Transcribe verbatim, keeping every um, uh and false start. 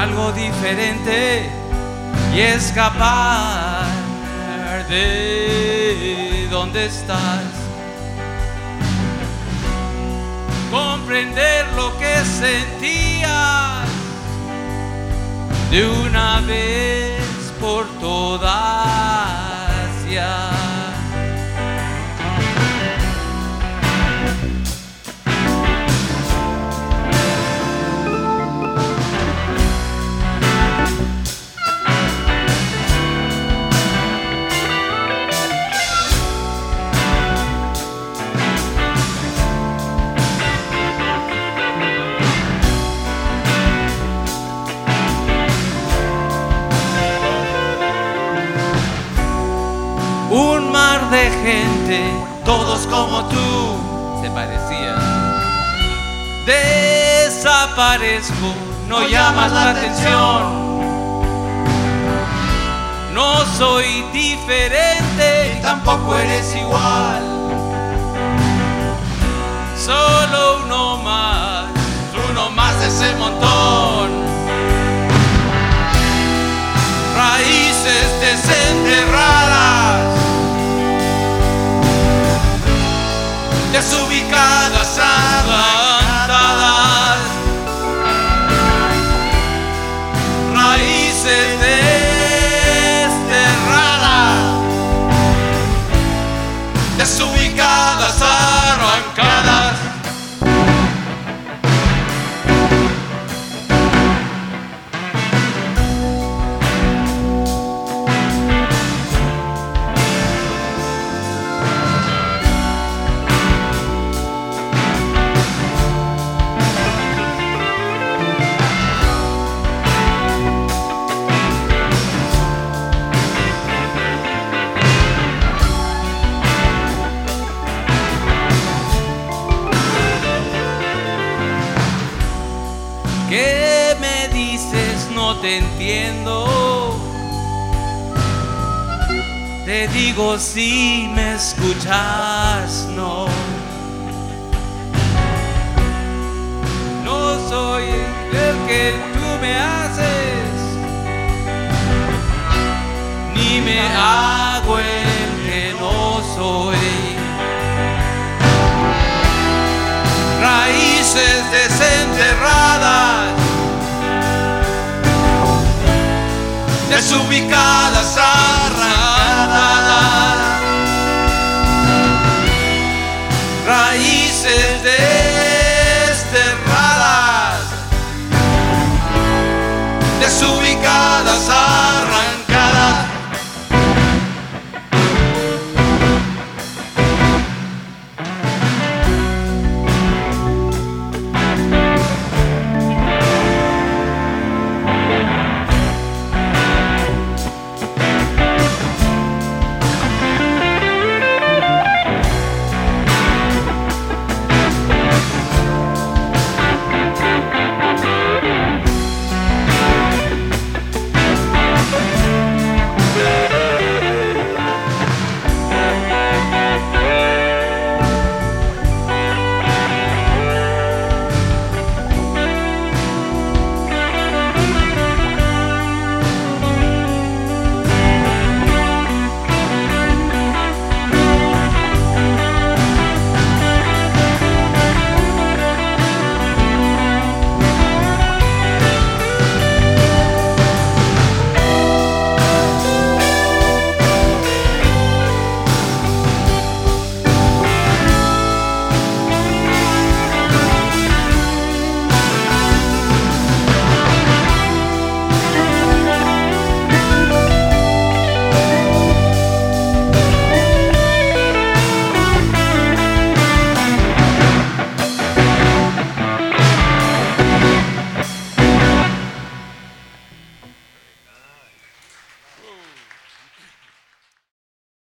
algo diferente y escapar de donde estás. Comprender lo que sentías de una vez por todas ya. Un mar de gente, todos como tú, se parecían. Desaparezco, no llamas la atención. No soy diferente y tampoco eres igual. Solo uno más, uno más de ese montón. Raíces desenterradas, desubicadas, abandonadas, raíces desterradas, desubicadas, arrancadas. ¿Qué me dices? No te entiendo. Te digo si me escuchas, no. No soy el que tú me haces, ni me hago el que no soy. Raíces desenterradas, desubicadas, arrancadas, raíces desterradas, desubicadas,